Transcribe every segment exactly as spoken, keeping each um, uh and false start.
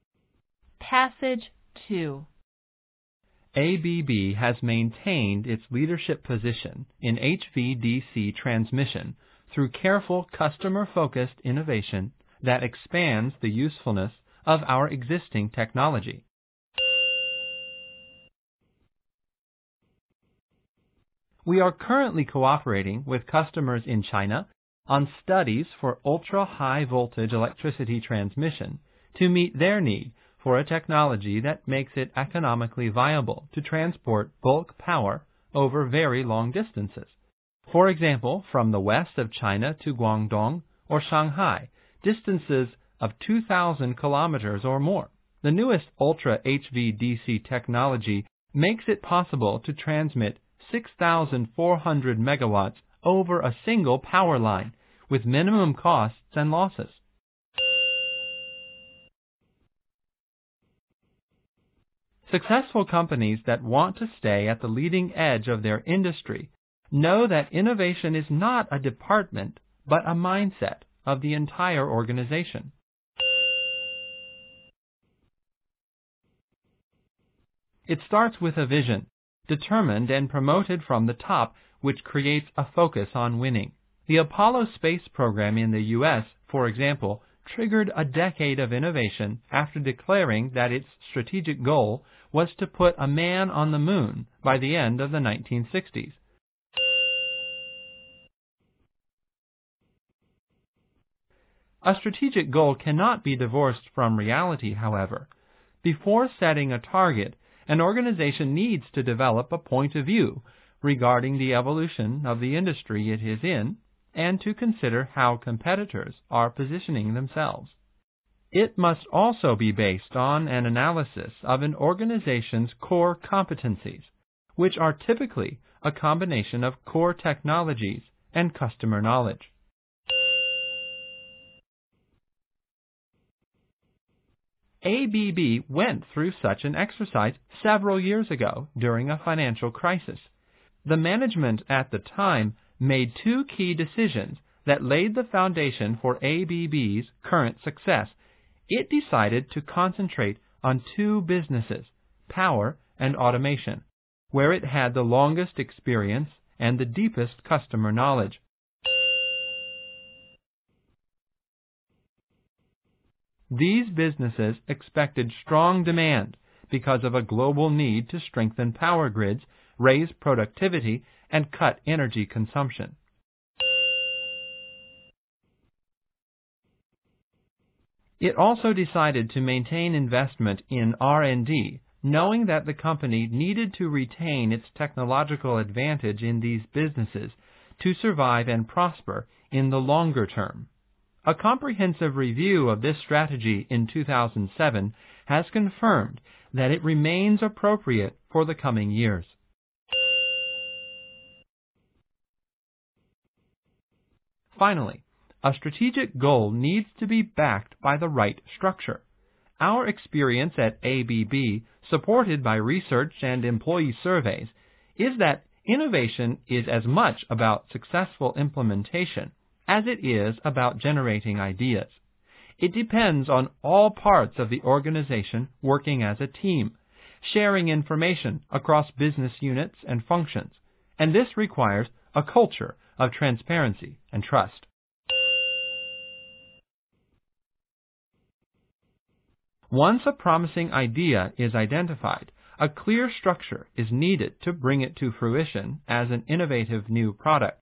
Passage two. A B B has maintained its leadership position in H V D C transmission through careful customer-focused innovation that expands the usefulness of our existing technology. We are currently cooperating with customers in China on studies for ultra-high voltage electricity transmission to meet their need for a technology that makes it economically viable to transport bulk power over very long distances. For example, from the west of China to Guangdong or Shanghai, distances of two thousand kilometers or more. The newest Ultra H V D C technology makes it possible to transmit six thousand four hundred megawatts over a single power line with minimum costs and losses. Successful companies that want to stay at the leading edge of their industry know that innovation is not a department, but a mindset of the entire organization. It starts with a vision, determined and promoted from the top, which creates a focus on winning. The Apollo space program in the U S, for example, triggered a decade of innovation after declaring that its strategic goal was to put a man on the moon by the end of the nineteen sixties. A strategic goal cannot be divorced from reality, however. Before setting a target, an organization needs to develop a point of view regarding the evolution of the industry it is in, and to consider how competitors are positioning themselves. It must also be based on an analysis of an organization's core competencies, which are typically a combination of core technologies and customer knowledge. A B B went through such an exercise several years ago during a financial crisis. The management at the time made two key decisions that laid the foundation for A B B's current success. It decided to concentrate on two businesses, power and automation, where it had the longest experience and the deepest customer knowledge. These businesses expected strong demand because of a global need to strengthen power grids, raise productivity, and cut energy consumption. It also decided to maintain investment in R and D, knowing that the company needed to retain its technological advantage in these businesses to survive and prosper in the longer term. A comprehensive review of this strategy in two thousand seven has confirmed that it remains appropriate for the coming years. Finally, a strategic goal needs to be backed by the right structure. Our experience at A B B, supported by research and employee surveys, is that innovation is as much about successful implementation as it is about generating ideas. It depends on all parts of the organization working as a team, sharing information across business units and functions, and this requires a culture of transparency and trust. Once a promising idea is identified, a clear structure is needed to bring it to fruition as an innovative new product.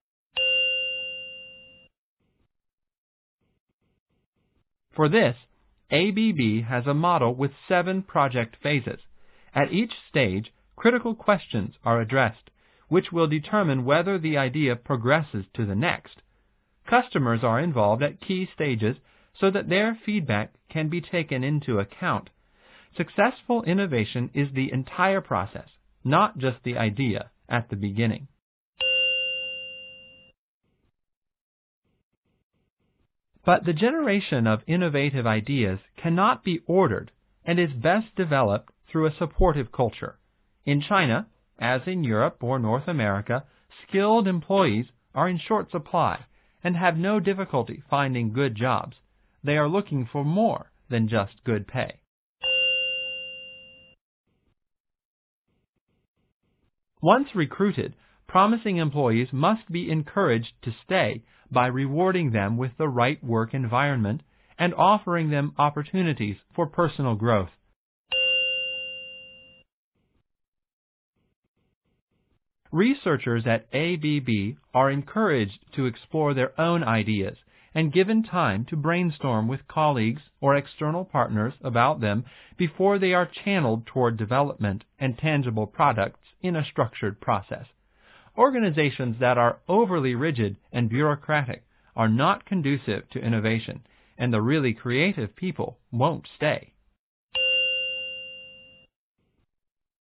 For this, A B B has a model with seven project phases. At each stage, critical questions are addressed, which will determine whether the idea progresses to the next. Customers are involved at key stages so that their feedback can be taken into account. Successful innovation is the entire process, not just the idea at the beginning. But the generation of innovative ideas cannot be ordered and is best developed through a supportive culture. In China, as in Europe or North America, skilled employees are in short supply and have no difficulty finding good jobs. They are looking for more than just good pay. Once recruited, promising employees must be encouraged to stay by rewarding them with the right work environment and offering them opportunities for personal growth. Researchers at A B B are encouraged to explore their own ideas and given time to brainstorm with colleagues or external partners about them before they are channeled toward development and tangible products in a structured process. Organizations that are overly rigid and bureaucratic are not conducive to innovation, and the really creative people won't stay.